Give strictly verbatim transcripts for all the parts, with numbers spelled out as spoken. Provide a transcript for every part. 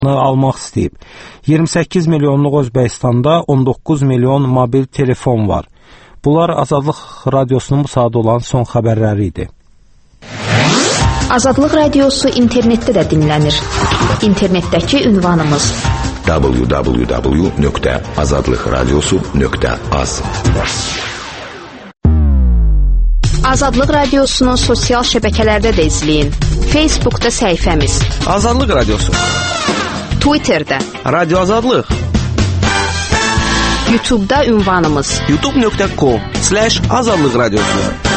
almaq istəyib. iyirmi səkkiz milyonluq Özbəkistanda on doqquz milyon mobil telefon var. Bunlar Azadlıq Radiosunun bu saat olan son xəbərləri idi. Azadlıq Radiosu internetdə də dinlənir. İnternetdəki ünvanımız w w w nöqtə azadlıq radiosu nöqtə az. Azadlıq Radiosunu sosial şəbəkələrdə də izləyin. Facebookda səhifəmiz Azadlıq Radiosu, Twitterdə Radio Azadlıq, YouTube'da ünvanımız youtube nöqtə com slash azadlıq radiosu.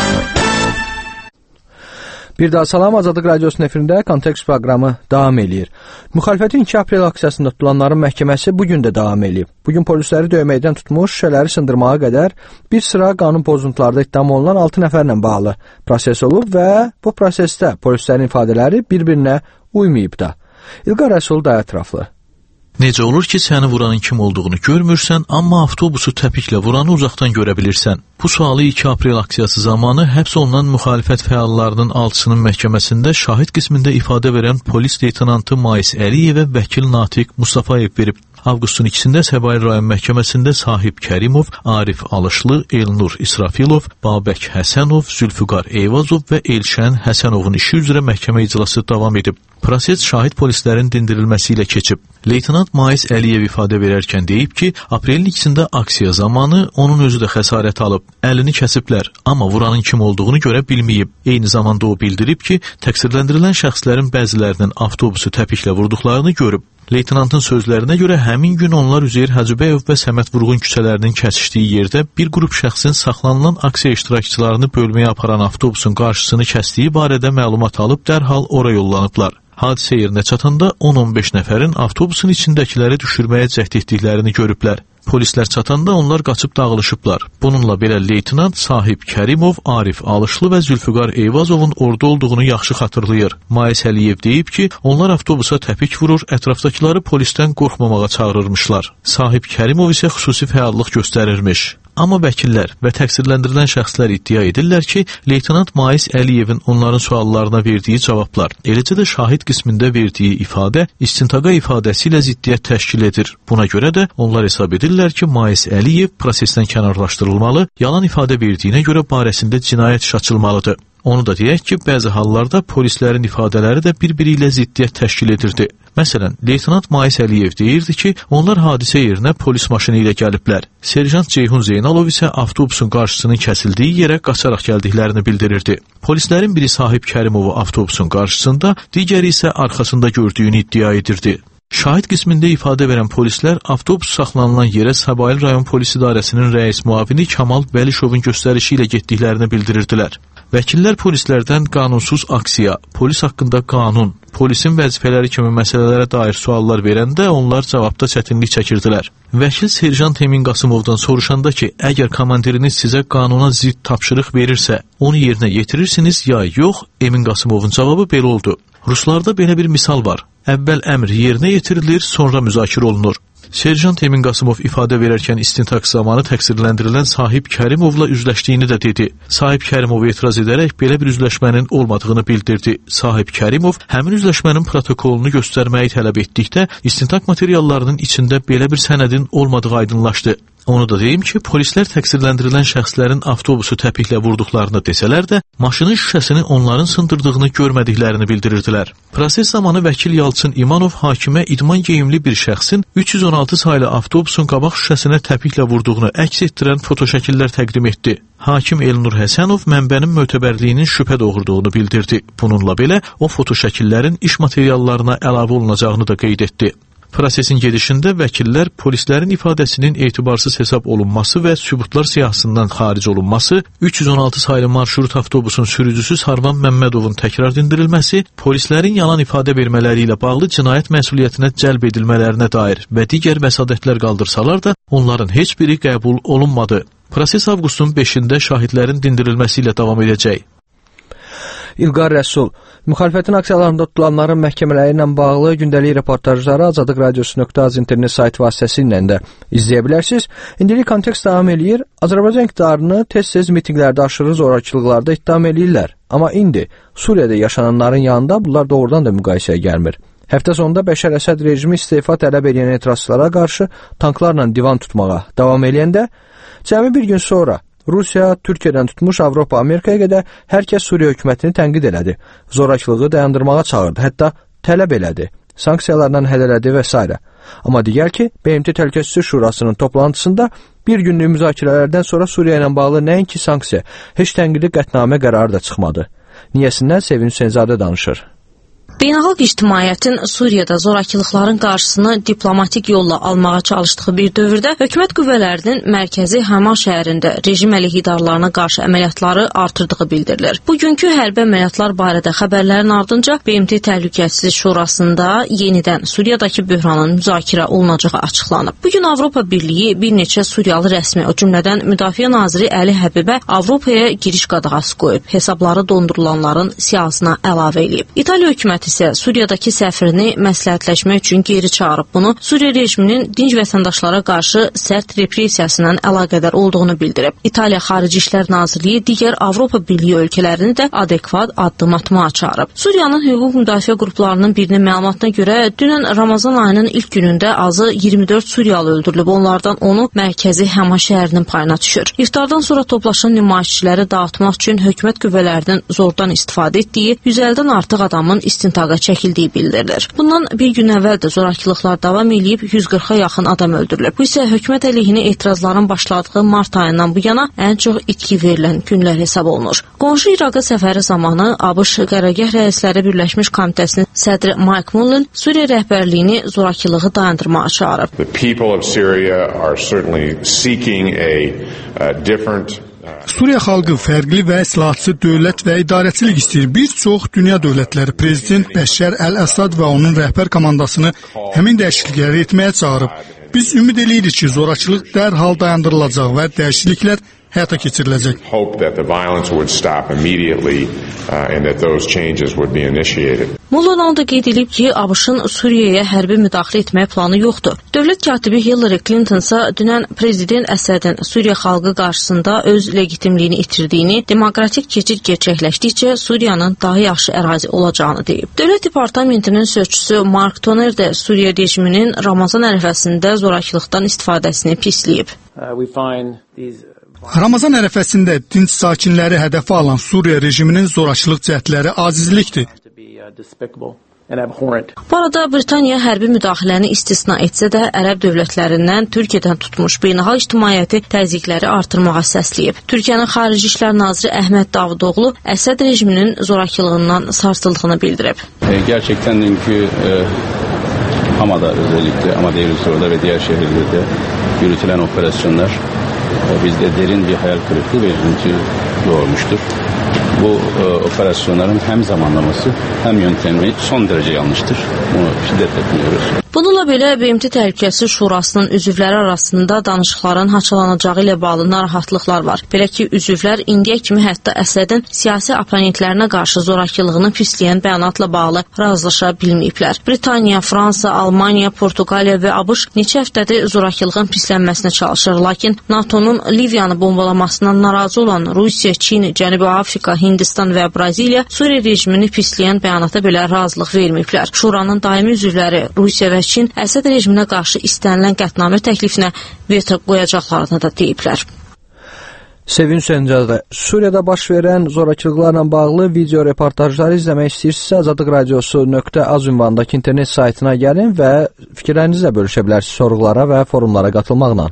Bir daha salam, Azadlıq Radiosunun efirində Kontekst proqramı davam eləyir. Müxalifətin iki aprel aksiyasında tutulanların məhkəməsi bugün də davam eləyib. Bugün polisləri döyməkdən tutmuş, şüşələri sındırmağa qədər bir sıra qanun pozuntularda ittiham olunan altı nəfərlə bağlı proses olub və bu prosesdə polislərin ifadələri bir-birinə uymayıb da. İlqar Rəsul daha ətraflı. Necə olur ki, səni vuranın kim olduğunu görmürsən, amma avtobusu təpiklə vuranı uzaqdan görə bilirsən? Bu sualı iki aprel aksiyası zamanı həbs olunan müxalifət fəallarının altısının məhkəməsində şahid qismində ifadə verən polis leytenantı Mais Əliyevə vəkil Natiq Mustafayev verib. Avqustun ikisində Səbail rayon məhkəməsində Sahib Kərimov, Arif Alışlı, Elnur İsrafilov, Babək Həsənov, Zülfüqar Eyvazov və Elşən Həsənovun işi üzrə məhkəmə iclası davam edib. Proses şahid polislərin dindirilməsi ilə keçib. Leytenant Mais Əliyev ifadə verərkən deyib ki, aprelin ikisində aksiya zamanı onun özü də xəsarət alıb. Əlini kəsiblər, amma vuranın kim olduğunu görə bilməyib. Eyni zamanda o bildirib ki, təqsirləndirilən şəxslərin bəzilərinin avtobusu təpiklə vurduqlarını görüb. Leytenantın sözlərinə görə həmin gün onlar Üzeyir Hacıbəyov və Səməd Vurğun küçələrinin kəsişdiyi yerdə bir qrup şəxsin saxlanılan aksiya iştirakçılarını bölməyə aparan avtobusun qarşısını kəsdiyi barədə məlumat alıb dərhal ora yollanıblar. Hadisə yerinə çatanda on on beş nəfərin avtobusun içindəkiləri düşürməyə cəhd etdiklərini görüblər. Polislər çatanda onlar qaçıb dağılışıblar. Bununla belə leytenant Sahib Kərimov, Arif Alışlı və Zülfüqar Eyvazovun orada olduğunu yaxşı xatırlayır. Mais Əliyev deyib ki, onlar avtobusa təpik vurur, ətrafdakıları polisdən qorxmamağa çağırırmışlar. Sahib Kərimov isə xüsusi fəallıq göstərirmiş. Amma vəkillər və təqsirləndirilən şəxslər iddia edirlər ki, leytenant Mais Əliyevin onların suallarına verdiyi cavablar, eləcə də şahid qismində verdiyi ifadə istintaqa ifadəsi ilə ziddiyyət təşkil edir. Buna görə də onlar hesab edirlər ki, Mais Əliyev prosesdən kənarlaşdırılmalı, yalan ifadə verdiyinə görə barəsində cinayət işi açılmalıdır. Onu da deyək ki, bəzi hallarda polislərin ifadələri də bir-biri ilə ziddiyyət təşkil edirdi. Məsələn, leytenant Mais Əliyev deyirdi ki, onlar hadisə yerinə polis maşını ilə gəliblər. Serjant Ceyhun Zeynalov isə avtobusun qarşısının kəsildiyi yerə qaçaraq gəldiklərini bildirirdi. Polislərin biri Sahib Kərimovu avtobusun qarşısında, digəri isə arxasında gördüyünü iddia edirdi. Şahid qismində ifadə verən polislər avtobus saxlanılan yerə Səbail rayon polis idarəsinin rəis müavini Kamal Bəlişovun göstərişi ilə getdiklərini bildirirdilər. Vəkillər polislərdən qanunsuz aksiya, polis haqqında qanun, polisin vəzifələri kimi məsələlərə dair suallar verəndə onlar cavabda çətinlik çəkirdilər. Vəkil Serjant Emin Qasımovdan soruşanda ki, əgər komandiriniz sizə qanuna zidd tapşırıq verirsə, onu yerinə yetirirsiniz ya yox, Emin Qasımovun cavabı belə oldu. Ruslarda belə bir misal var. Əvvəl əmr yerinə yetirilir, sonra müzakirə olunur. Serjant Emin Qasımov ifadə verərkən istintaq zamanı təqsirləndirilən Sahib Kərimovla üzləşdiyini də dedi. Sahib Kərimov etiraz edərək belə bir üzləşmənin olmadığını bildirdi. Sahib Kərimov həmin üzləşmənin protokolunu göstərməyi tələb etdikdə istintaq materiallarının içində belə bir sənədin olmadığı aydınlaşdı. Onu da deyim ki, polislər təqsirləndirilən şəxslərin avtobusu təpiklə vurduqlarını desələr də, maşının şüşəsini onların sındırdığını görmədiklərini bildirirdilər. Proses zamanı vəkil Yalçın İmanov hakimə idman geyimli bir şəxsin üç yüz on altı saylı avtobusun qabaq şüşəsinə təpiklə vurduğunu əks etdirən fotoşəkillər təqdim etdi. Hakim Elnur Həsənov mənbənin mötəbərliyinin şübhə doğurduğunu bildirdi. Bununla belə o fotoşəkillərin iş materiallarına əlavə olunacağını da qeyd etdi. Prosesin gedişində vəkillər polislərin ifadəsinin etibarsız hesab olunması və sübutlar siyahısından xaric olunması, üç yüz on altı saylı marşrut avtobusun sürücüsü Sarvan Məmmədovun təkrar dindirilməsi, polislərin yalan ifadə vermələri ilə bağlı cinayət məsuliyyətinə cəlb edilmələrinə dair və digər vəsadətlər qaldırsalar da, onların heç biri qəbul olunmadı. Proses avqustun beşində şahidlərin dindirilməsi ilə davam edəcək. İlqar Rəsul, müxalifətin aksiyalarında tutulanların məhkəmələri ilə bağlı gündəlik reportajları Azadlıq Radiosu nöqtə az internet sayt vasitəsilə də izləyə bilərsiniz. İndilik kontekst davam eləyir. Azərbaycan iqtidarını tez-tez mitinqlərdə aşırı zorakılıqlarda ittiham eləyirlər. Amma indi Suriyada yaşananların yanında bunlar doğrudan da müqayisəyə gəlmir. Həftə sonunda Bəşər Əsəd rejimi istefa tələb edən etirazçılara qarşı tanklarla divan tutmağa davam edəndə, cəmi bir gün sonra Rusiya, Türkiyədən tutmuş Avropa, Amerikaya qədər hər kəs Suriya hökumətini tənqid elədi, zorakılığı dayandırmağa çağırdı, hətta tələb elədi, sanksiyalardan hədələdi və s. Amma digər ki, B M T Təhlükəsizlik Şurasının toplantısında bir günlük müzakirələrdən sonra Suriya ilə bağlı nəinki sanksiya, heç tənqidi qətnamə qərarı da çıxmadı. Niyəsindən Sevin Hüseynzadə danışır. Beynəlxalq ictimaiyyətin Suriyada zorakılıqların qarşısını diplomatik yolla almağa çalışdığı bir dövrdə hökumət qüvvələrinin mərkəzi Həma şəhərində rejim əleyhidarlarına qarşı əməliyyatları artırdığı bildirilir. Bugünkü hərbi əməliyyatlar barədə xəbərlərin ardınca B M T Təhlükəsizlik Şurasında yenidən Suriyadakı böhranın müzakirə olunacağı açıqlanıb. Bugün Avropa Birliyi bir neçə Suriyalı rəsmi, o cümlədən Müdafiə naziri Əli Həbibə Avropaya giriş qadağası qoyub, hesabları dondurulanların siyahısına əlavə edib. İtaliya hökuməti isə Suriyadakı səfirini məsləhətləşmək üçün geri çağırıb. Bunu Suriya rejiminin dinc vətəndaşlara qarşı sərt repressiyasından əlaqədar olduğunu bildirib. İtaliya Xarici İşlər Nazirliyi digər Avropa Birliyi ölkələrini də adekvat addım atmağa çağırıb. Suriyanın hüquq müdafiə qruplarının birinin məlumatına görə dünən Ramazan ayının ilk günündə azı iyirmi dörd Suriyalı öldürülüb. Onlardan onu mərkəzi Həma şəhərinin payına düşür. İftardan sonra toplaşan nümayişçiləri dağıtmaq üçün hökumət qüvvələrinin zordan istifadə etdiyi yüz əllidən artıq adamın istintaqa çəkildiyi bildirilir. Bundan bir gün əvvəl də zorakılıqlar davam edib yüz qırxa yaxın adam öldürülüb. Bu isə hökumət əleyhinə etirazların başladığı mart ayından bu yana ən çox itki verilən günlər hesab olunur. Qonşu İraqa səfəri zamanı ABŞ Qərargah Rəisləri Birləşmiş Komitəsinin sədri Mike Mullen Suriya rəhbərliyini zorakılığı dayandırmağa çağırıb. The people of Syria are certainly seeking a uh, different Suriya xalqı fərqli və islahatçı dövlət və idarəçilik istəyir. Bir çox dünya dövlətləri prezident Bəşər Əl-Əsad və onun rəhbər komandasını həmin dəyişiklikləri etməyə çağırıb. Biz ümid edirik ki, zorakılıq dərhal dayandırılacaq və dəyişikliklər həyata keçiriləcək. Mullen da qeyd edib ki, ABŞ-ın Suriyaya hərbi müdaxilə etmək planı yoxdur. Dövlət katibi Hillary Clinton isə dünən prezident Əsədin Suriya xalqı qarşısında öz legitimliyini itirdiyini, demokratik keçid gerçəkləşdikcə Suriyanın daha yaxşı ərazi olacağını deyib. Dövlət Departamentinin sözçüsü Mark Toner də Suriya rejiminin Ramazan ərəfəsində zorakılıqdan istifadəsini pisləyib. Ramazan ərəfəsində dinc sakinləri hədəfə alan Suriya rejiminin zorakılıq cəhdləri acizlikdir. Bu arada Britaniya hərbi müdaxiləni istisna etsə də ərəb dövlətlərindən Türkiyədən tutmuş beynəlxalq ictimaiyyəti təzyiqləri artırmağa səsləyib. Türkiyənin Xarici İşlər Naziri Əhməd Davutoğlu Əsəd rejiminin zorakılığından sarsıldığını bildirib. E, gerçekten dünkü e, Hama'da özellikle Ama Deir-i-Zor'da ve diğer şehirlerde yürütülen operasyonlar e, bizde derin bir hayal kırıklığı ve üzüntü doğurmuştur. Bu e, operasyonların hem zamanlaması hem yöntemi son derece yanlıştır. Bunu şiddetle kınıyoruz. Bununla belə B M T Təhlükəsizlik Şurasının üzvləri arasında danışıqların haçalanacağı ilə bağlı narahatlıqlar var. Belə ki, üzvlər indiyə kimi hətta Əsədin siyasi oponentlərinə qarşı zorakılığını pisləyən bəyanatla bağlı razılaşa bilməyiblər. Britaniya, Fransa, Almaniya, Portuqaliya və ABŞ neçə həftədir zorakılığın pislənməsinə çalışır. Lakin NATO'nun Liviyanı bombalamasından narazı olan Rusiya, Çin, Cənubi Afrika, Hindistan və Braziliya Suriya rejimini pisləyən bəyanata belə razılıq verməyiblər. Şuranın daimi üzvləri Rusiya və Çin Əsəd rejiminə qarşı istənilən qətnamə təklifinə veto qoyacaqlarını da deyiblər. Sevin Hüseynzadə, Suriyada baş verən zorakılıqlarla bağlı video reportajları izləmək istəyirsinizsə azadlıq radiosu nöqtə az ünvanındakı internet saytına gəlin və fikirlərinizi də bölüşə bilərsiniz sorğulara və forumlara qatılmaqla.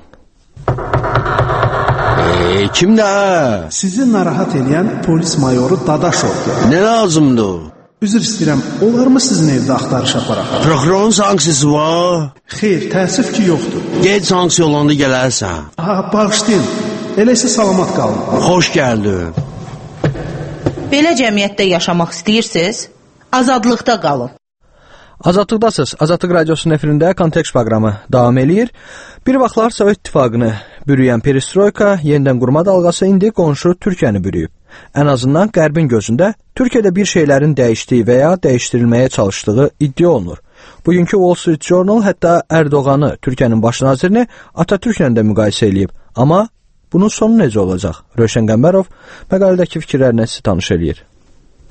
Eee, kimdə? Sizi narahat edən polis mayoru Dadaşovdur. Nə lazımdır? Üzr istəyirəm, olar mı sizin evdə axtarış aparaq? Prokurorun sanksiyası var? Xeyr, təəssüf ki, yoxdur. Gec sanksiya olanda gələrsən. Ha, bağışlayın. Elə isə salamat qalın. Xoş gəldin. Belə cəmiyyətdə yaşamaq istəyirsiniz? Azadlıqda qalın. Azadlıqdasınız. Azadlıq radiosunun efirində Kontekst proqramı davam eləyir. Bir vaxtlar Sovet İttifaqını bürüyən perestroyka, yenidən qurma dalğası indi qonşu Türkiyəni bürüyüb. Ən azından Qərbin gözündə Türkiyədə bir şeylərin dəyişdiyi və ya dəyişdirilməyə çalışdığı iddia olunur. Bugünkü Wall Street Journal hətta Ərdoğanı, Türkiyənin baş nazirini Atatürklə də müqayisə eləyib. Amma bunun sonu necə olacaq? Rövşən Qəmbərov məqalədəki fikirlərinə sizi tanış eləyir.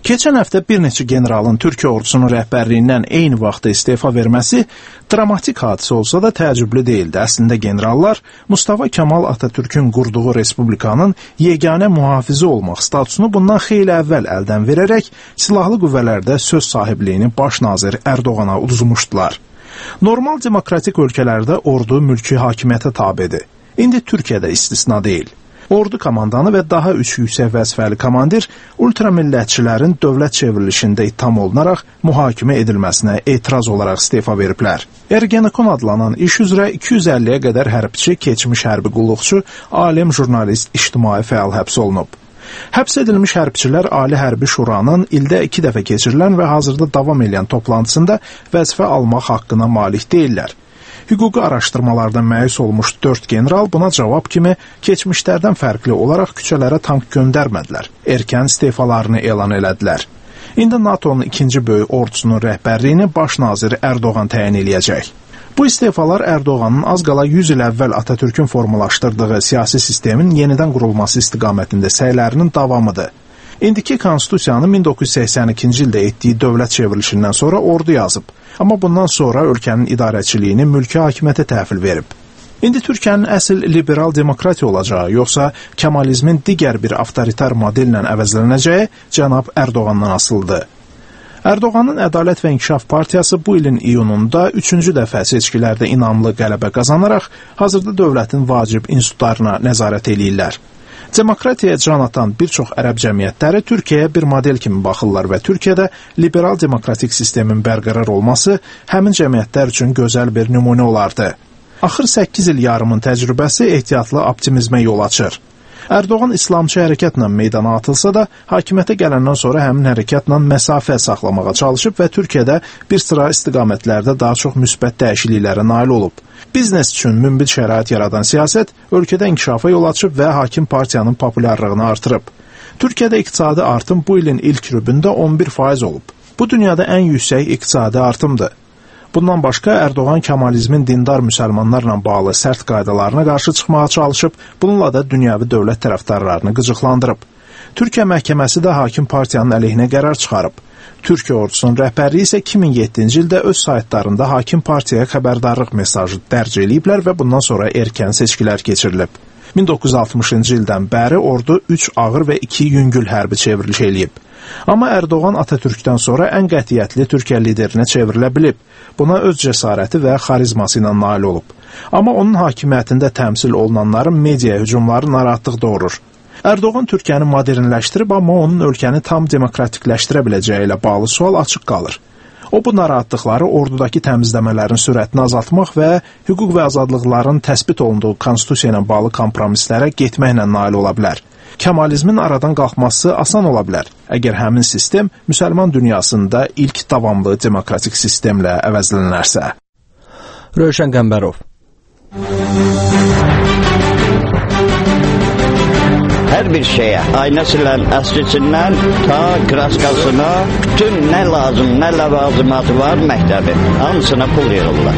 Keçən həftə bir neçə generalın Türkiyə ordusunun rəhbərliyindən eyni vaxtda istefa verməsi dramatik hadisə olsa da təəccüblü deyildi. Əslində generallar Mustafa Kemal Atatürkün qurduğu respublikanın yeganə mühafizi olmaq statusunu bundan xeyli əvvəl əldən verərək silahlı qüvvələrdə söz sahibliyini baş nazir Ərdoğana uduzmuşdular. Normal demokratik ölkələrdə ordu mülki hakimiyyətə tabedir. İndi Türkiyədə istisna deyil. Ordu komandanı və daha üç yüksək vəzifəli komandir ultramillətçilərin dövlət çevrilişində ittiham olunaraq mühakimə edilməsinə etiraz olaraq istefa veriblər. Ergenekon adlanan iş üzrə iki yüz əlliyə qədər hərbçi, keçmiş hərbi qulluqçu, alim, jurnalist, ictimai fəal həbs olunub. Həbs edilmiş hərbçilər Ali Hərbi Şuranın ildə iki dəfə keçirilən və hazırda davam edən toplantısında vəzifə almaq haqqına malik deyillər. Hüquqi araşdırmalardan məyus olmuş dörd general buna cavab kimi keçmişlərdən fərqli olaraq küçələrə tank göndərmədilər. Erkən istefalarını elan elədilər. İndi NATO'nun ikinci böyük ordusunun rəhbərliyini baş naziri Ərdoğan təyin eləyəcək. Bu istefalar Ərdoğanın az qala yüz il əvvəl Atatürkün formalaşdırdığı siyasi sistemin yenidən qurulması istiqamətində səylərinin davamıdır. İndiki konstitusiyanı min doqquz yüz səksən ikinci ildə etdiyi dövlət çevrilişindən sonra ordu yazıb. Amma bundan sonra ölkənin idarəçiliyini mülki hakimiyyətə təhvil verib. İndi Türkiyənin əsl liberal demokratiya olacağı, yoxsa Kemalizmin digər bir avtoritar modellə əvəzlənəcəyi cənab Ərdoğandan asılıdır. Ərdoğanın Ədalət və İnkişaf Partiyası bu ilin iyununda üçüncü dəfə seçkilərdə inamlı qələbə qazanaraq hazırda dövlətin vacib institutlarına nəzarət eləyirlər. Demokratiyaya can atan bir çox ərəb cəmiyyətləri Türkiyəyə bir model kimi baxırlar və Türkiyədə liberal demokratik sistemin bərqərar olması həmin cəmiyyətlər üçün gözəl bir nümunə olardı. Axır səkkiz il yarımın təcrübəsi ehtiyatlı optimizmə yol açır. Ərdoğan İslamçı hərəkətlə meydana atılsa da, hakimiyyətə gələndən sonra həmin hərəkətlə məsafə saxlamağa çalışıb və Türkiyədə bir sıra istiqamətlərdə daha çox müsbət dəyişikliklərə nail olub. Biznes üçün münbit şərait yaradan siyasət ölkədə inkişafa yol açıb və hakim partiyanın populyarlığını artırıb. Türkiyədə iqtisadi artım bu ilin ilk rübündə on bir faiz olub. Bu dünyada ən yüksək iqtisadi artımdır. Bundan başqa Ərdoğan Kemalizmin dindar müsəlmanlarla bağlı sərt qaydalarına qarşı çıxmağa çalışıb, bununla da dünyəvi dövlət tərəfdarlarını qıcıqlandırıb. Türkiyə məhkəməsi də hakim partiyanın əleyhinə qərar çıxarıb. Türkiyə ordusunun rəhbərliyi isə iki min yeddinci ildə öz saytlarında hakim partiyaya xəbərdarlıq mesajı dərc eləyiblər və bundan sonra erkən seçkilər keçirilib. min doqquz yüz altmışıncı ildən bəri ordu üç ağır və iki yüngül hərbi çevriliş eləyib. Amma Ərdoğan Atatürkdən sonra ən qətiyyətli Türkiyə liderinə çevrilə bilib. Buna öz cəsarəti və xarizması ilə nail olub. Amma onun hakimiyyətində təmsil olunanların media hücumları narahatlıq doğurur. Ərdoğan Türkiyəni modernləşdirib, amma onun ölkəni tam demokratikləşdirə biləcəyi ilə bağlı sual açıq qalır. O, bu narahatlıqları ordudakı təmizləmələrin sürətini azaltmaq və hüquq və azadlıqların təsbit olunduğu konstitusiya ilə bağlı kompromislərə getməklə nail ola bilər. Kemalizmin aradan qalxması asan ola bilər, əgər həmin sistem müsəlman dünyasında ilk davamlı demokratik sistemlə əvəzlənərsə. Rövşən Qəmbərov. Hər bir şeyə, aynəsindən, əskiçindən ta kraskasına, bütün nə lazım, nə ləvazimatı var məktəbi, hamısına pul yığırlar.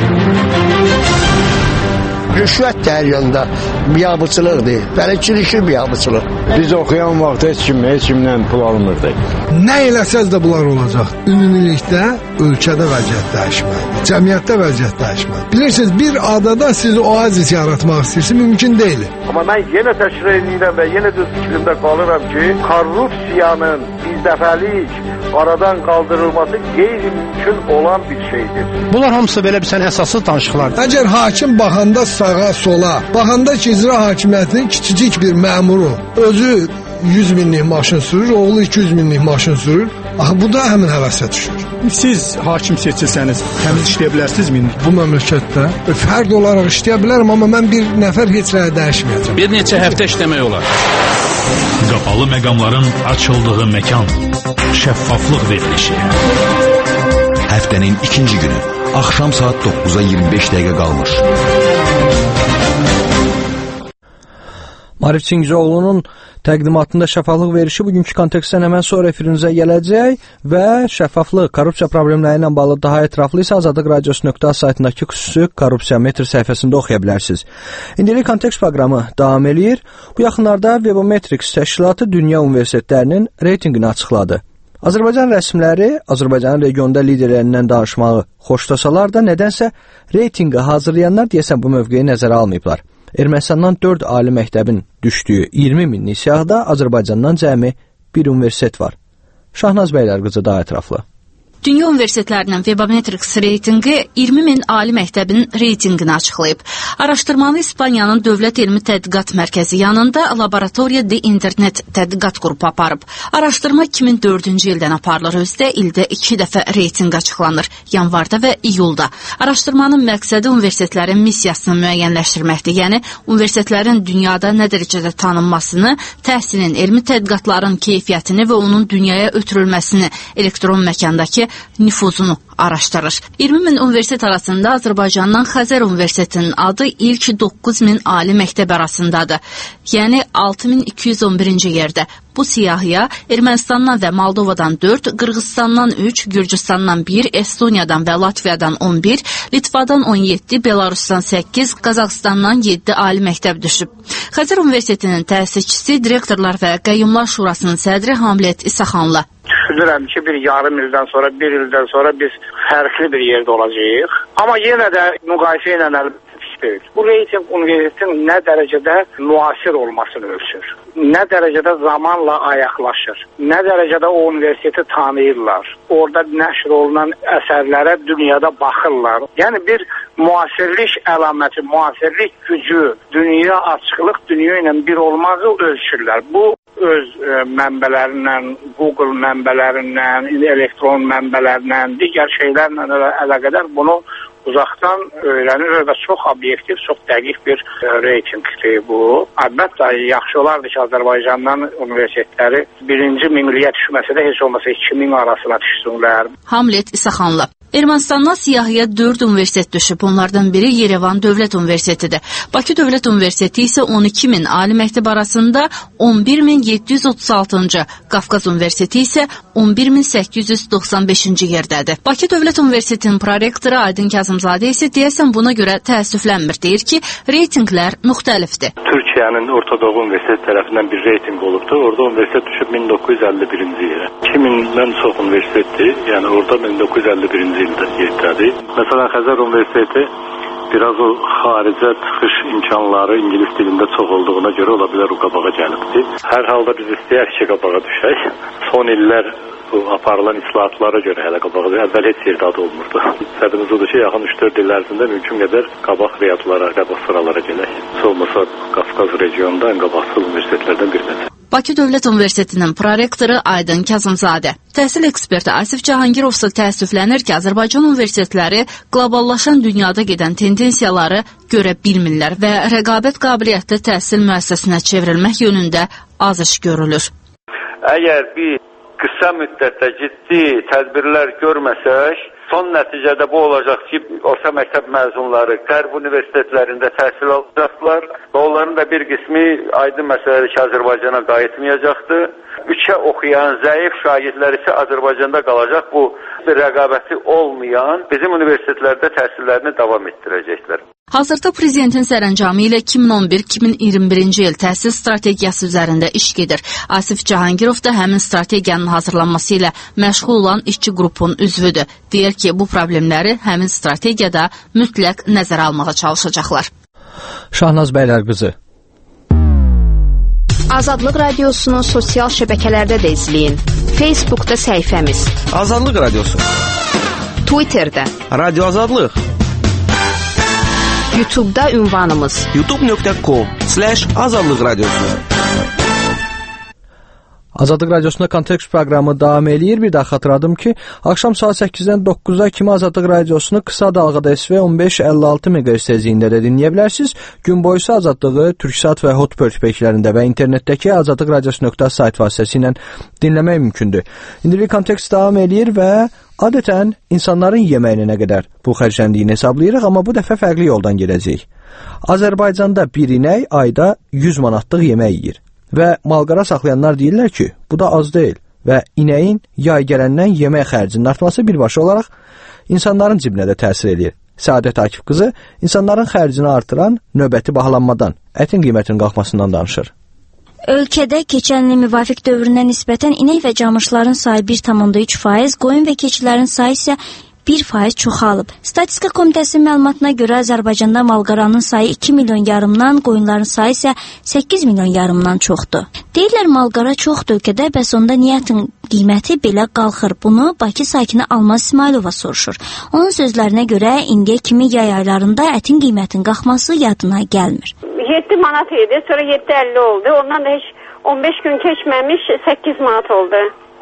Rüşvət də hər yanda biabıçılıqdır, bələdçilikli biabıçılıq. Biz oxuyan vaxt heç kim, heç kimdən pul almırdı. Nə eləsəz də bunlar olacaq. Ümumilikdə ölkədə vəziyyət dəyişməlidir, cəmiyyətdə vəziyyət dəyişməlidir. Bilirsiniz, bir adada siz oazis yaratmaq istəyirsiniz, mümkün deyil. Amma mən yenə təkrar edirəm və yenə də fikrimdə qalıram ki, korrupsiyanın birdəfəlik aradan qaldırılması qeyri-mümkün olan bir şeydir. Bunlar hamısı belə bir sən əsassız danışıqlardır. Əgər hakim baxanda sağa, sola, baxanda ki, icra hakimiyyətinin kiçicik bir məmuru özü yüz minlik maşın sürür, oğlu iki yüz minlik maşın sürür, axı bu da həmin həvəsə düşür. Siz hakim seçilsəniz, təmiz işləyə bilərsinizmi? Bu məmləkətdə fərd olaraq işləyə bilərəm, amma mən bir nəfər heç rəyə dəyişməyəcəm. Bir neçə həftə işləmək olar. Qapalı məqamların açıldığı məkan, şəffaflıq verilişi. Həftənin ikinci günü, axşam saat doqquza iyirmi beş dəqiqə qalmış. Arif Çingizoğlu'nun təqdimatında şəffaflıq verişi bugünkü kontekstdən həmən sonra efirinizə gələcək və şəffaflıq, korrupsiya problemləri ilə bağlı daha ətraflı isə azadlıq radiosu nöqtə az saytındakı xüsusi korrupsiya metr səhifəsində oxuya bilərsiniz. İndilik kontekst proqramı davam eləyir. Bu yaxınlarda Webometrics təşkilatı dünya universitetlərinin reytinqini açıqladı. Azərbaycan rəsmiləri Azərbaycanın regionda liderlərindən danışmağı xoşlasalar da nədənsə reytinqi hazırlayanlar deyəsən bu mövqeyi nəzərə almayıblar. Ermənistandan dörd ali məktəbin düşdüyü iyirmi minlik siyahıda Azərbaycandan cəmi bir universitet var. Şahnaz Bəylərqızı daha ətraflı. Dünya universitetlərinin Webometrics reytinqi iyirmi min ali məktəbin reytinqini açıqlayıb. Araşdırmanı İspaniyanın Dövlət Elmi Tədqiqat Mərkəzi yanında Laboratoriya de İnternet tədqiqat qrupu aparıb. Araşdırma iki min dördüncü ildən aparılır. Özdə ildə iki dəfə reytinq açıqlanır. Yanvarda və iyulda. Araşdırmanın məqsədi universitetlərin missiyasını müəyyənləşdirməkdir. Yəni, universitetlərin dünyada nə dərəcədə tanınmasını, təhsilin, elmi tədqiqatların keyfiyyətini və onun dünyaya ötürülməsini elektron məkandakı nüfuzunu araşdırır. iyirmi min universitet arasında Azərbaycandan Xəzər Universitetinin adı ilk doqquz min ali məktəb arasındadır. Yəni altı min iki yüz on birinci yerdə. Bu siyahıya Ermənistandan və Moldovadan dörd, Qırğızstandan üç, Gürcüstandan bir, Estoniyadan və Latviyadan on bir, Litvadan on yeddi, Belarusdan səkkiz, Qazaxstandan yeddi ali məktəb düşüb. Xəzər Universitetinin təsisçisi, direktorlar və qəyyumlar şurasının sədri Hamlet İsaxanlı. Düşünürəm ki, bir yarım ildən sonra, bir ildən sonra biz fərqli bir yerdə olacağıq. Amma yenə də müqayisə ilə əlbəttə deyil. Bu reyting universitetin nə dərəcədə müasir olmasını ölçür. Nə dərəcədə zamanla ayaqlaşır. Nə dərəcədə o universiteti tanıyırlar. Orada nəşr olunan əsərlərə dünyada baxırlar. Yəni bir müasirlik əlaməti, müasirlik gücü, dünya açıqlıq, dünya ilə bir olmağı ölçürlər. Bu öz e, mənbələrindən, Google mənbələrindən, elektron mənbələrindən, digər şeylərlə əlaqədar bunu uzaqdan öyrənir və çox obyektiv, çox dəqiq bir e, reytingdir bu. Əlbəttə, yaxşı olardı ki, Azərbaycandan universitetləri birinci minliyə düşməsə də heç olmasa iki min arasına düşsünlər. Hamlet İsaxanlı. Ermənistandan siyahıya dörd universitet düşüb. Onlardan biri Yerevan Dövlət Universitetidir. Bakı Dövlət Universiteti isə on iki min ali məktəb arasında on bir min yeddi yüz otuz altıncı, Qafqaz Universiteti isə on bir min səkkiz yüz doxsan beşinci yerdədir. Bakı Dövlət Universitetinin prorektoru Aydın Kazımzadə isə deyəsən buna görə təəssüflənmir. Deyir ki, reytinqlər müxtəlifdir. Türkiyənin Orta Doğu Universiteti tərəfindən bir reytinq olubdur. Orada universitet düşüb min doqquz yüz əlli birinci yerə. iki mindən çox universitetdir. Yəni orada min doqquz yüz əlli birinci ildə yerdədir. Məsələn, Xəzər Universiteti biraz o xaricə çıxış imkanları ingilis dilində çox olduğuna görə ola bilər o qabağa gəlibdir. Hər halda biz istəyək ki, qabağa düşək. Son illər bu aparılan islahatlara görə hələ qabağa, əvvəl heç yerdə adı olmurdu. Sədimiz odur ki, yaxın üç dörd il ərzində mümkün qədər qabaq riyadlara, qabaq sıralara gələk. Olmasa Qafqaz regionunda ən qabaqsız universitetlərdən birinədir. Bakı Dövlət Universitetinin prorektoru Aydın Kazımzadə. Təhsil eksperti Asif Cahangirov isə təəssüflənir ki, Azərbaycan universitetləri qloballaşan dünyada gedən tendensiyaları görə bilmirlər və rəqabət qabiliyyətli təhsil müəssisəsinə çevrilmək yönündə az iş görülür. Əgər bir qısa müddətdə ciddi tədbirlər görməsək, son nəticədə bu olacaq ki, orta məktəb məzunları qərb universitetlərində təhsil alacaqlar və onların da bir qismi aydın məsələdir ki, Azərbaycana qayıtmayacaqdır. Üçə oxuyan zəif şagirdlər isə Azərbaycanda qalacaq. Bu bir rəqabəti olmayan bizim universitetlərdə təhsillərini davam etdirəcəklər. Hazırda prezidentin sərəncamı ilə iki min on bir iki min iyirmi birinci il təhsil strategiyası üzərində iş gedir. Asif Cahangirov da həmin strategiyanın hazırlanması ilə məşğul olan işçi qrupun üzvüdür. Deyir ki, bu problemləri həmin strategiyada mütləq nəzərə almağa çalışacaqlar. Şahnaz Bəylərqızı. Azadlıq Radiosunu sosial şəbəkələrdə də izləyin. Facebookda səhifəmiz Azadlıq Radiosu, Twitterdə Radio Azadlıq, YouTube'da ünvanımız youtube nöqtə com slash azadlıq radiosu. Azadlıq Radiosunda kontekst proqramı davam eləyir. Bir daha xatırladım ki, axşam saat səkkizdən doqquza kimi Azadlıq Radiosunu qısa dalğada S V on beş əlli altı meqahertz tezliyində də dinləyə bilərsiniz. Gün boyu isə Azadlığı Türksat və Hotbird peykilərində və internetdəki azadlıq radiosu nöqtə sayt vasitəsilə dinləmək mümkündür. İndi kontekst davam eləyir və adətən insanların yeməyinə nə qədər bu xərcləndiyini hesablayırıq, amma bu dəfə fərqli yoldan gedəcəyik. Azərbaycanda bir inək ayda yüz manatlıq yemək yeyir və malqara saxlayanlar deyirlər ki, bu da az deyil və inəyin yay gələndən yemək xərcinin artması birbaşa olaraq insanların cibinə də təsir edir. Səadət Akif qızı insanların xərcini artıran növbəti bahalanmadan, ətin qiymətinin qalxmasından danışır. Ölkədə keçən il müvafiq dövrünə nisbətən inək və camışların sayı bir tam üç faiz, qoyun və keçilərin sayı isə bir faiz çoxalıb. Statistika Komitəsinin məlumatına görə Azərbaycanda malqaranın sayı iki milyon yarımdan, qoyunların sayı isə səkkiz milyon yarımdan çoxdur. Deyirlər malqara çoxdur ölkədə, bəs onda niyə ətin qiyməti belə qalxır? Bunu Bakı sakini Almaz İsmailova soruşur. Onun sözlərinə görə indiyə kimi yay aylarında ətin qiymətinin qalxması yadına gəlmir. yeddi manat idi, sonra yeddi əlli oldu. Ondan da heç on beş gün keçməmiş səkkiz manat oldu.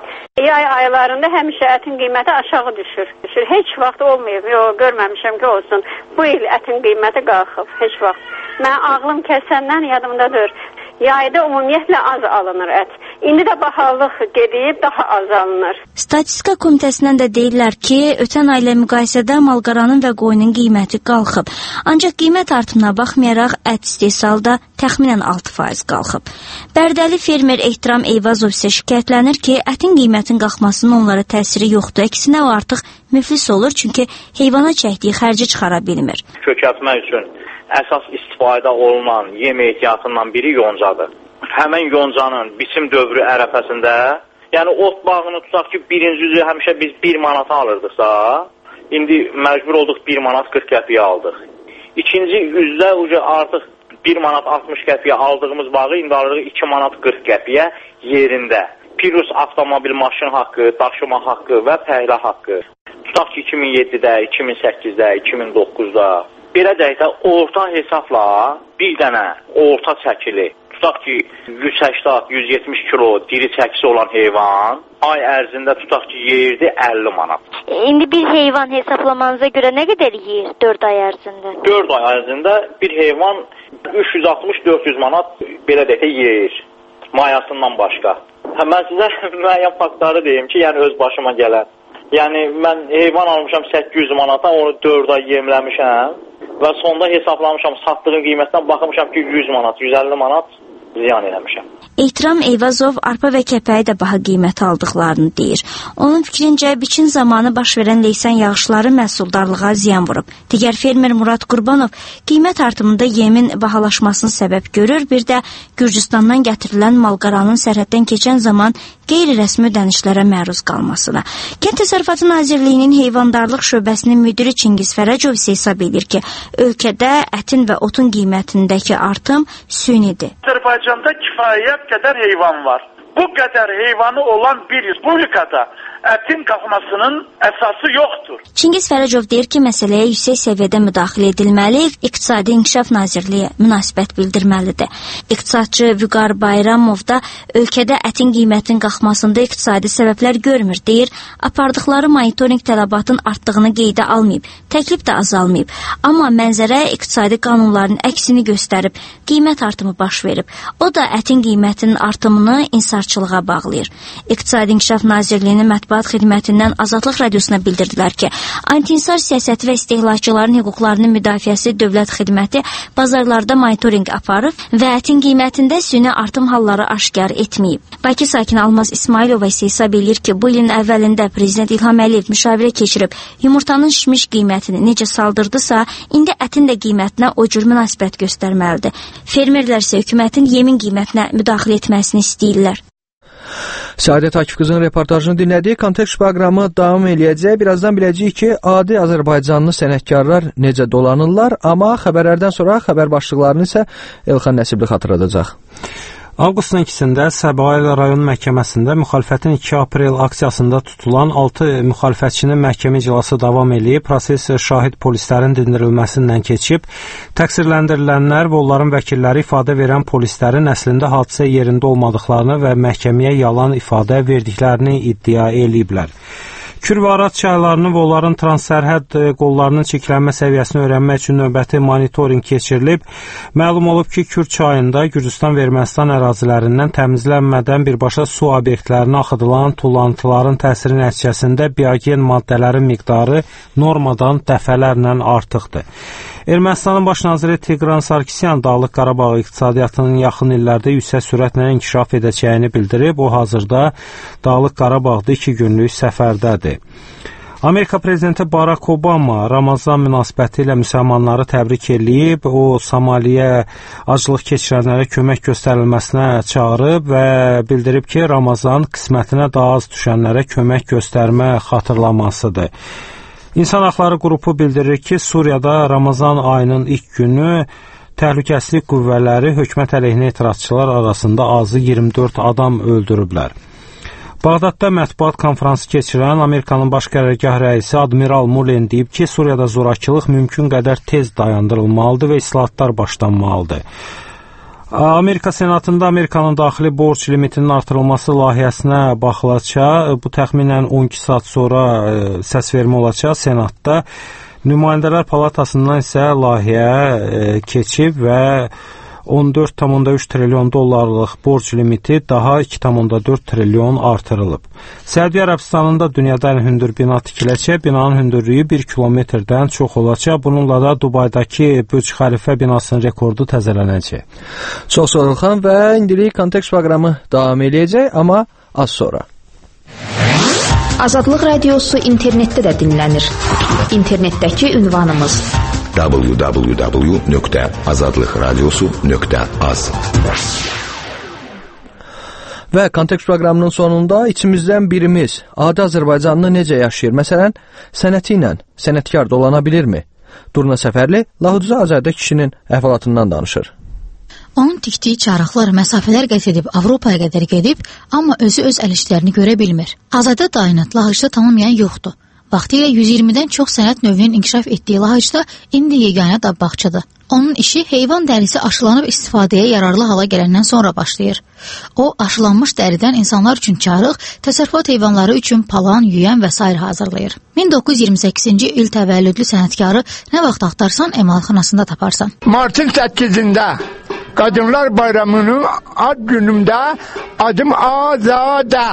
Yay aylarında həmişə ətin qiyməti aşağı düşür. düşür. Heç vaxt olmayıb, yox, görməmişəm ki olsun. Bu il ətin qiyməti qalxıb, heç vaxt. Mən ağlım kəsəndən yadımdadır. Yayda ümumiyyətlə az alınır ət. İndi də bahalıq gedib daha az alınır. Statistika Komitəsindən də deyirlər ki, ötən ay ilə müqayisədə malqaranın və qoyunun qiyməti qalxıb. Ancaq qiymət artımına baxmayaraq ət istehsalı da təxminən altı faiz qalxıb. Bərdəli fermer Ehtiram Eyvazov isə şikayətlənir ki, ətin qiymətin qalxmasının onlara təsiri yoxdur. Əksinə o artıq müflis olur, çünki heyvana çəkdiyi xərci çıxara bilmir. Kökəltmək üçün əsas istifadə olunan yem ehtiyatından biri yoncadır. Həmən yoncanın biçim dövrü ərəfəsində, yəni ot bağını tutaq ki, birinci üzü həmişə biz bir manata alırdıqsa, indi məcbur olduq bir manat qırx qəpiyə aldıq. İkinci üzdə uca artıq bir manat altmış qəpiyə aldığımız bağı indi alırıq iki manat qırx qəpiyə yerində. Plus avtomobil maşın haqqı, daşıma haqqı və pəhlə haqqı. Tutaq ki, iki min yeddidə, iki min səkkizdə, iki min doqquzda. Belə deyək də, orta hesabla bir dənə orta çəkili, tutaq ki, yüz səksən yüz yetmiş kilo diri çəkisi olan heyvan ay ərzində tutaq ki, yeyirdi əlli manat. İndi bir heyvan hesablamanıza görə nə qədər yeyir dörd ay ərzində? dörd ay ərzində bir heyvan üç yüz altmış dörd yüz manat belə deyək də yeyir, mayasından başqa. Hə, mən sizə müəyyən faktları deyim ki, yəni öz başıma gələn. Yəni, mən heyvan almışam səkkiz yüz manata, onu dörd ay yemləmişəm və sonda hesaplamışam, satdığım qiymətdən baxmışam ki, yüz manat, yüz əlli manat ziyan eləmişəm. Ehtiram Eyvazov arpa və kəpəyi də baha qiymət aldıqlarını deyir. Onun fikrincə, biçin zamanı baş verən leysan yağışları məhsuldarlığa ziyan vurub. Digər fermer Murad Qurbanov qiymət artımında yemin bahalaşmasını səbəb görür, bir də Gürcüstandan gətirilən malqaranın sərhəddən keçən zaman qeyri-rəsmi ödənişlərə məruz qalmasına. Kənd Təsərrüfatı Nazirliyinin heyvandarlıq şöbəsinin müdiri Çingiz Fərəcov isə hesab edir ki, ölkədə ətin və otun qiymətindəki artım sünidir. Azərbaycanda kifayət qədər heyvan var. Bu qədər heyvanı olan bir respublikada ətin qalxmasının əsası yoxdur. Çingiz Fərəcov deyir ki, məsələyə yüksək səviyyədə müdaxilə edilməli, İqtisadi İnkişaf Nazirliyi münasibət bildirməlidir. İqtisadçı Vüqar Bayramov da ölkədə ətin qiymətinin qalxmasında iqtisadi səbəblər görmür, deyir, apardıqları monitorinq tələbatın artdığını qeydə almayıb, təklif də azalmayıb. Amma mənzərə iqtisadi qanunların əksini göstərib, qiymət artımı baş verib. O da ətin qiymətinin artımını insarçılığa bağlayır. İqtisadi İnkişaf Nazirliyinin mətbuat xidmətindən Azadlıq Radiosuna bildirdilər ki, anti-insar siyasəti və istehlakçıların hüquqlarının müdafiəsi dövlət xidməti bazarlarda monitorinq aparıb və ətin qiymətində süni artım halları aşkar etməyib. Bakı sakini Almaz İsmailova isə hesab edir ki, bu ilin əvvəlində Prezident İlham Əliyev müşavirə keçirib yumurtanın şişmiş qiymətini necə saldırdısa, indi ətin də qiymətinə o cür münasibət göstərməlidir. Fermerlər isə hökumətin yemin qiymətinə müdaxilə etməsini istəyirlər. Səadət Akif qızın reportajını dinlədik. Kontekst proqramı davam eləyəcək. Birazdan biləcəyik ki, adi Azərbaycanlı sənətkarlar necə dolanırlar, amma xəbərlərdən sonra xəbər başlıqlarını isə Elxan Nəsibli xatırladacaq. Avqustun ikisində Səbail rayon məhkəməsində müxalifətin iki aprel aksiyasında tutulan altı müxalifətçinin məhkəmə iclası davam eləyib, proses şahid polislərin dindirilməsindən keçib, təqsirləndirilənlər və onların vəkilləri ifadə verən polislərin əslində hadisə yerində olmadıqlarını və məhkəməyə yalan ifadə verdiklərini iddia eləyiblər. Kür və Araz çaylarının və onların transsərhəd qollarının çirklənmə səviyyəsini öyrənmək üçün növbəti monitorinq keçirilib. Məlum olub ki, Kür çayında Gürcüstan və Ermənistan ərazilərindən təmizlənmədən birbaşa su obyektlərinə axıdılan tullantıların təsiri nəticəsində biogen maddələrin miqdarı normadan dəfələrlə artıqdır. Ermənistanın baş naziri Tigran Sarkisyan Dağlıq Qarabağ iqtisadiyyatının yaxın illərdə yüksək sürətlə inkişaf edəcəyini bildirib. O hazırda Dağlıq Qarabağda iki günlük səfərdədir. Amerika prezidenti Barack Obama Ramazan münasibəti ilə müsəlmanları təbrik edib, o Somaliyə aclıq keçirənlərə kömək göstərilməsinə çağırıb və bildirib ki, Ramazan qismətinə daha az düşənlərə kömək göstərmə xatırlamasıdır. İnsan Haqları qrupu bildirir ki, Suriyada Ramazan ayının ilk günü təhlükəsizlik qüvvələri hökumət əleyhinə etirazçılar arasında azı iyirmi dörd adam öldürüblər. Bağdadda mətbuat konfransı keçirən Amerikanın baş qərargah rəisi Admiral Mullen deyib ki, Suriyada zorakılıq mümkün qədər tez dayandırılmalıdır və islahatlar başlanmalıdır. Amerika Senatında Amerikanın daxili borc limitinin artırılması layihəsinə baxılacaq. Bu təxminən on iki saat sonra səsvermə olacaq Senatda. Nümayəndələr Palatasından isə layihə keçib və on dörd tam üç trilyon dollarlıq borc limiti daha iki tam dörd trilyon artırılıb. Səudiyyə Ərəbistanında dünyada ən hündür bina tikiləcək. Binanın hündürlüyü bir kilometrdən çox olacaq. Bununla da Dubaydakı Burj Xəlifə binasının rekordu təzələnəcək. Çox sağ olun xan və indilik kontekst proqramı davam edəcək, amma az sonra. Azadlıq Radiosu internetdə də dinlənir. İnternetdəki ünvanımız w w w nöqtə azadlıq radiosu nöqtə az. Və kontekst proqramının sonunda içimizdən birimiz adi Azərbaycanını necə yaşayır? Məsələn, sənəti ilə sənətkar dolana bilirmi? Durna Səfərli Lahuduza Azərdə kişinin əhvalatından danışır. Onun tikdiyi çarıqlar məsafələr qət edib Avropaya qədər gedib, amma özü öz əl işlərini görə bilmir. Azadə dayını Lahıcda tanımayan yoxdur. Vaxtilə yüz iyirmidən çox sənət növünün inkişaf etdiyi Lahıcda indi yeganə dabbağçıdır. Onun işi heyvan dərisi aşılanıb istifadəyə yararlı hala gələndən sonra başlayır. O, aşılanmış dəridən insanlar üçün çarıq, təsərrüfat heyvanları üçün palan, yüyən və sair hazırlayır. min doqquz yüz iyirmi səkkizinci il təvəllüdlü sənətkarı nə vaxt axtarsan emalxanasında taparsan. Martın səkkizində Qadınlar Bayramının ad günümdə adım Azadə.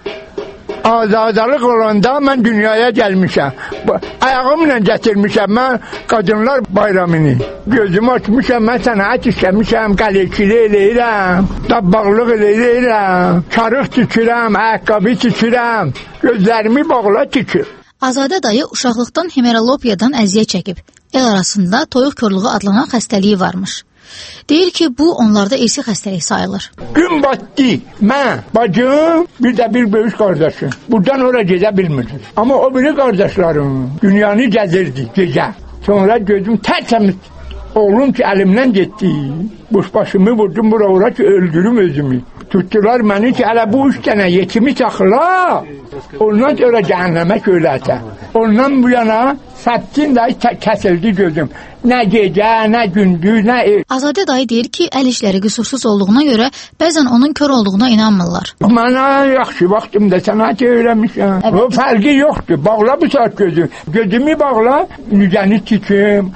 Azadalıq olanda mən dünyaya gəlmişəm. Ayağımla gətirmişəm mən Qadınlar Bayramını. Gözümü açmışam, mən sənət işləmişəm, qələkçilik eləyirəm, dabbaqlıq eləyirəm, çarıq tikirəm, ayaqqabı tikirəm, gözlərimi bağla tikir. Azadə dayı uşaqlıqdan hemeralopiyadan əziyyət çəkib. El arasında toyuq körlüğü adlanan xəstəliyi varmış. Deyir ki, bu onlarda irsi xəstəlik sayılır. Gün batdı, mən, bacım, bir də bir böyük qardaşım. Buradan ora gedə bilmirdik. Amma o biri qardaşlarım dünyanı gəzirdi gecə. Sonra gözüm tərtəmiz, oğlum ki əlimdən getdi. Başımı vurdum bura ora ki öldürüm özümü. Tutdular məni ki, hələ bu üç dənə yetimi saxla, ondan sonra cəhənnəmə köylətə. Ondan bu yana səbtin də kəsildi gözüm. Nə gecə, nə gündüz, nə ev. Azadə dayı deyir ki, əl işləri qüsursuz olduğuna görə bəzən onun kör olduğuna inanmırlar. Mənə yaxşı vaxtımda sənət öyrənmişəm. Evet. O fərqi yoxdur. Bağla bu saat gözüm. Gözümü bağla, nüzəni tikim,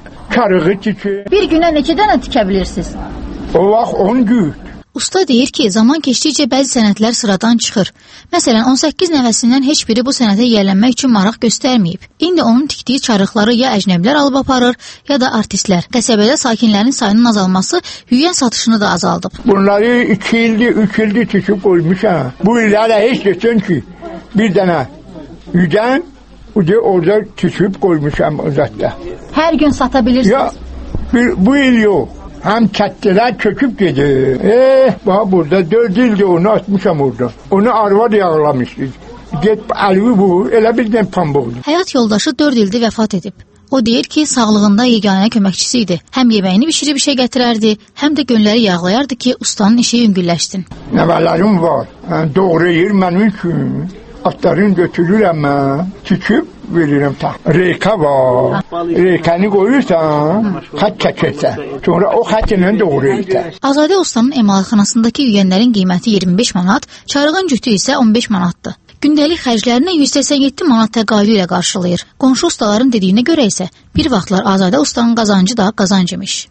karığı tikim. Bir günə neçə dənə tikə bilirsiniz? O vaxt on gün. Usta deyir ki, zaman keçdikcə bəzi sənətlər sıradan çıxır. Məsələn, on səkkiz nəvəsindən heç biri bu sənətə yiyələnmək üçün maraq göstərməyib. İndi onun tikdiyi çarıqları ya əcnəblər alıb aparır, ya da artistlər. Qəsəbədə sakinlərin sayının azalması yüyən satışını da azaldıb. Bunları iki ildir, üç ildir tikib qoymuşam. Bu illərə heç geçən ki, bir dənə yüyən orada tikib qoymuşam uzaqda. Hər gün sata bilirsiniz? Ya, bir, bu il yox. Hem çattılar çöküp gedir. Eh, bak burada dört ildir onu atmışam orada. Onu arvad yağlamışdı. Get alvi bu, elə birden pambıqdı. Həyat yoldaşı dörd ildir vəfat edib. O deyir ki, sağlığında yeganə köməkçisi idi. Həm yeməyini bişirib işə gətirərdi, həm də gönləri yağlayardı ki, ustanın işi yüngülləşsin. Nəvələrim var, yəni, doğrayır mənim üçün. Atların götürürəm mən, tikib verirəm ta. Reyka var. Reykəni qoyursan, xət çəkirsən. Sonra o xət ilə doğrayırsan. Azadə ustanın emalxanasındakı yüyənlərin qiyməti iyirmi beş manat, çarığın cütü isə on beş manatdır. Gündəlik xərclərini yüz səksən yeddi manat təqaüdü ilə qarşılayır. Qonşu ustaların dediyinə görə isə bir vaxtlar Azadə ustanın qazancı da qazanc imiş.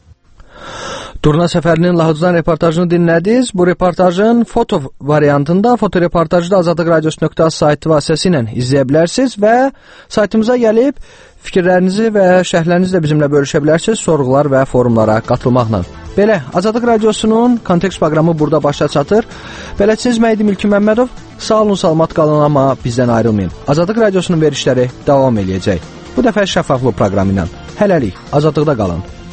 Durna Səfərlinin Lahududan reportajını dinlədiniz. Bu reportajın foto variantında fotoreportajı da azadlıq radiosu nöqtə az saytı vasitəsilə izləyə bilərsiniz və saytımıza gəlib Fikirlərinizi və şərhlərinizi də bizimlə bölüşə bilərsiniz sorğular və forumlara qatılmaqla. Belə, Azadlıq Radiosunun Kontekst proqramı burada başa çatır. Bələdçiniz Məhdi Mülki Məmmədov. Sağ olun, salamat qalın, amma bizdən ayrılmayın. Azadlıq Radiosunun verişləri davam eləyəcək. Bu dəfə şəffaflıq proqramı ilə. Hələlik, azadlıqda qalın.